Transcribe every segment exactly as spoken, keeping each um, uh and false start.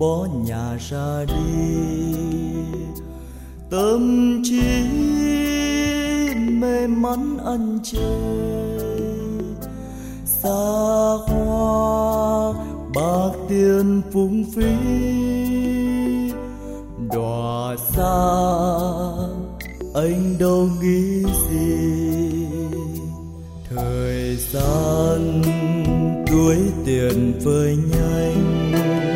bỏ nhà ra đi, tâm trí mê mắn ăn chơi, xa hoa bạc tiền phung phí, đọa xa anh đâu nghĩ gì. Thời gian tuổi tiền vơi nhanh,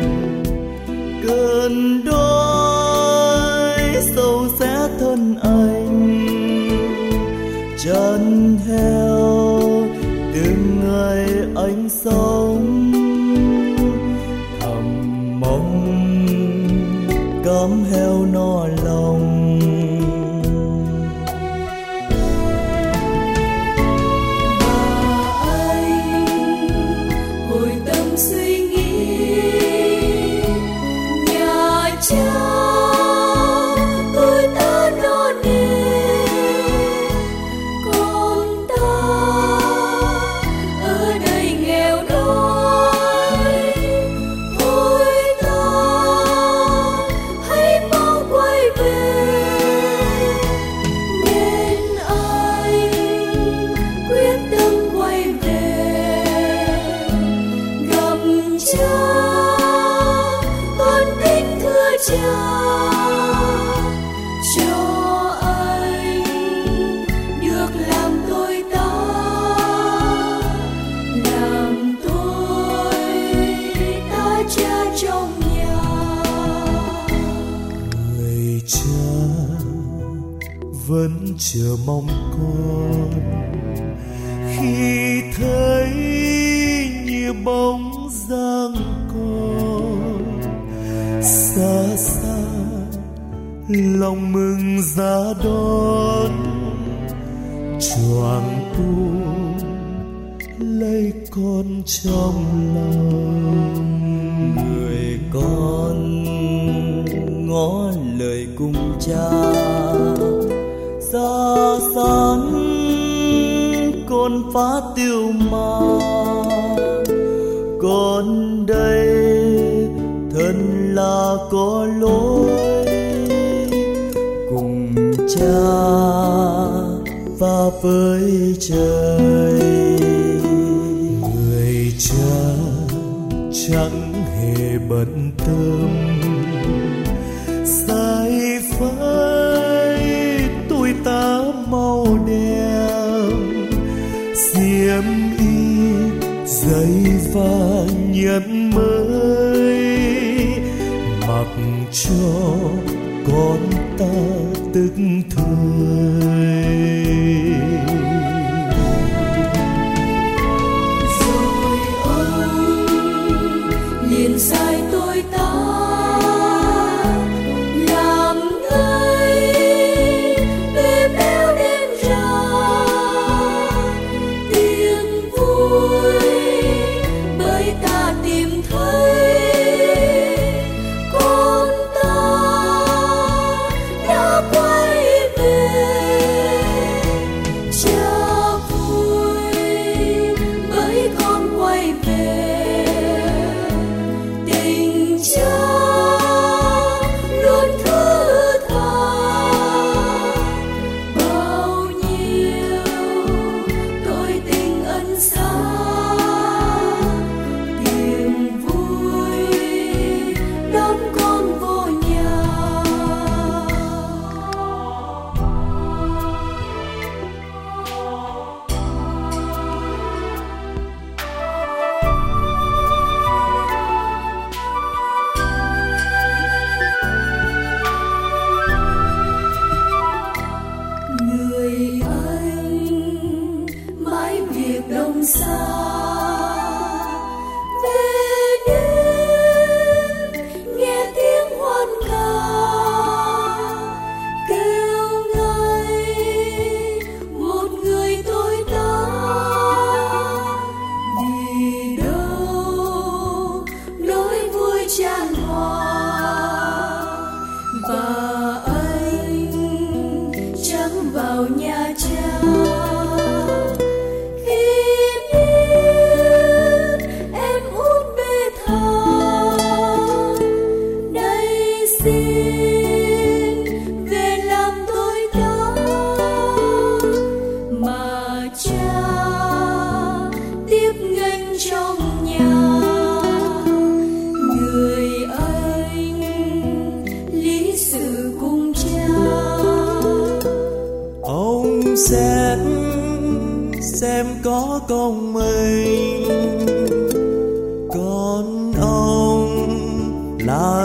cơn đói sâu xé thân anh, chân heo từng ngày anh sống, thầm mong cám heo no lòng. Vẫn chờ mong con khi thấy như bóng dáng con xa xa, lòng mừng ra đón, choàng buông lấy con trong lòng. Người con ngó lời cùng cha, xa xắn con phá tiêu ma, con đây thân là có lỗi, cùng cha và với trời. Người cha chẳng hề bận tâm sai phái tôi ta màu đen, xiêm y giày và nhẫn mới, mặc cho con ta tức thời. Rồi ông liền sai tôi ta làm ngây, bê béo đêm ra tiếng vui, bởi ta tìm thấy con ta đã quay về. Cha vui bởi con quay về, tình cha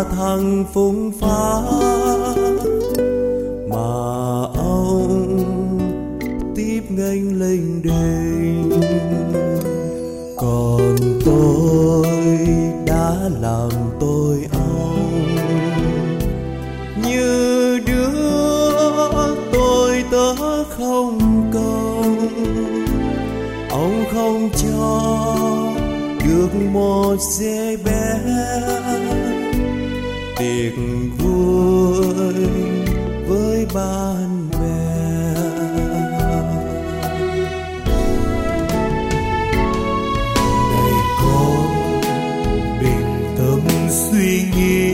là thằng phung phá mà ông tiếp nghênh lênh đênh. Còn tôi đã làm tôi ông như đứa tôi tớ không công. Ông không cho được một dê bé tiệc vui với bạn bè. Này con bình tâm suy nghĩ,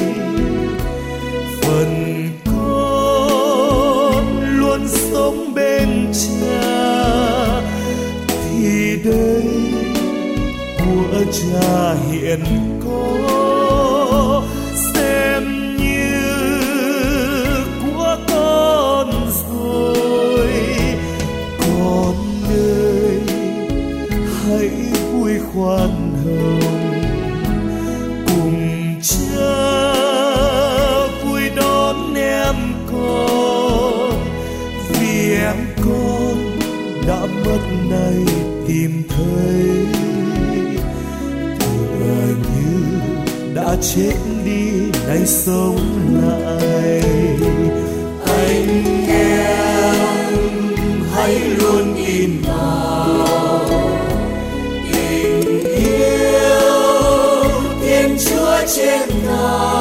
phần con luôn sống bên cha thì đây của cha hiện có xem như của con rồi. Con ơi hãy vui khoan hồng cùng cha vui đón em con, vì em con đã mất nay tìm thấy, tựa như đã chết đi nay sống lại. Anh em hãy luôn tin vào tình yêu Thiên Chúa trên ngài.